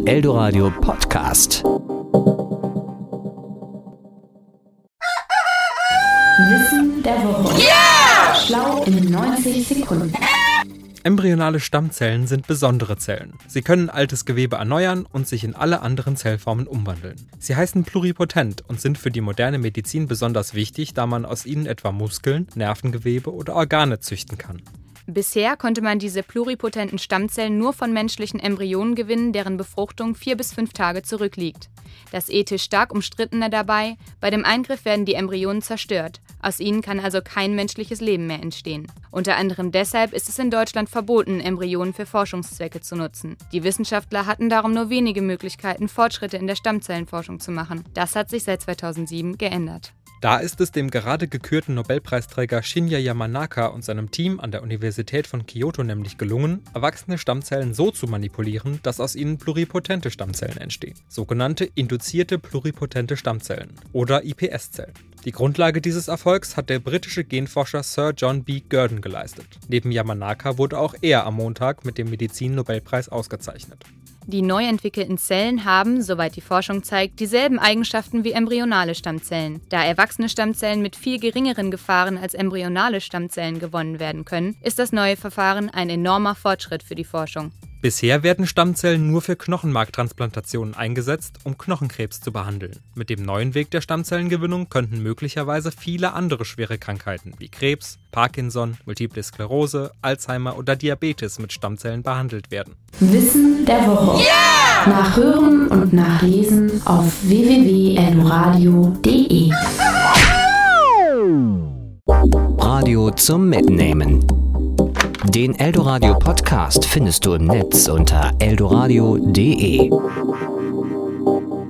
Eldoradio Podcast. Wissen der Woche. Yeah! Schlau in 90 Sekunden. Embryonale Stammzellen sind besondere Zellen. Sie können altes Gewebe erneuern und sich in alle anderen Zellformen umwandeln. Sie heißen pluripotent und sind für die moderne Medizin besonders wichtig, da man aus ihnen etwa Muskeln, Nervengewebe oder Organe züchten kann. Bisher konnte man diese pluripotenten Stammzellen nur von menschlichen Embryonen gewinnen, deren Befruchtung 4 bis 5 Tage zurückliegt. Das ethisch stark umstrittene dabei: bei dem Eingriff werden die Embryonen zerstört. Aus ihnen kann also kein menschliches Leben mehr entstehen. Unter anderem deshalb ist es in Deutschland verboten, Embryonen für Forschungszwecke zu nutzen. Die Wissenschaftler hatten darum nur wenige Möglichkeiten, Fortschritte in der Stammzellenforschung zu machen. Das hat sich seit 2007 geändert. Da ist es dem gerade gekürten Nobelpreisträger Shinya Yamanaka und seinem Team an der Universität von Kyoto nämlich gelungen, erwachsene Stammzellen so zu manipulieren, dass aus ihnen pluripotente Stammzellen entstehen. Sogenannte induzierte pluripotente Stammzellen oder iPS-Zellen. Die Grundlage dieses Erfolgs hat der britische Genforscher Sir John B. Gurdon geleistet. Neben Yamanaka wurde auch er am Montag mit dem Medizin-Nobelpreis ausgezeichnet. Die neu entwickelten Zellen haben, soweit die Forschung zeigt, dieselben Eigenschaften wie embryonale Stammzellen. Da erwachsene Stammzellen mit viel geringeren Gefahren als embryonale Stammzellen gewonnen werden können, ist das neue Verfahren ein enormer Fortschritt für die Forschung. Bisher werden Stammzellen nur für Knochenmarktransplantationen eingesetzt, um Knochenkrebs zu behandeln. Mit dem neuen Weg der Stammzellengewinnung könnten möglicherweise viele andere schwere Krankheiten wie Krebs, Parkinson, Multiple Sklerose, Alzheimer oder Diabetes mit Stammzellen behandelt werden. Wissen der Woche. Yeah! Nachhören und nachlesen auf www.eldoradio.de. Radio zum Mitnehmen. Den Eldoradio Podcast findest du im Netz unter eldoradio.de.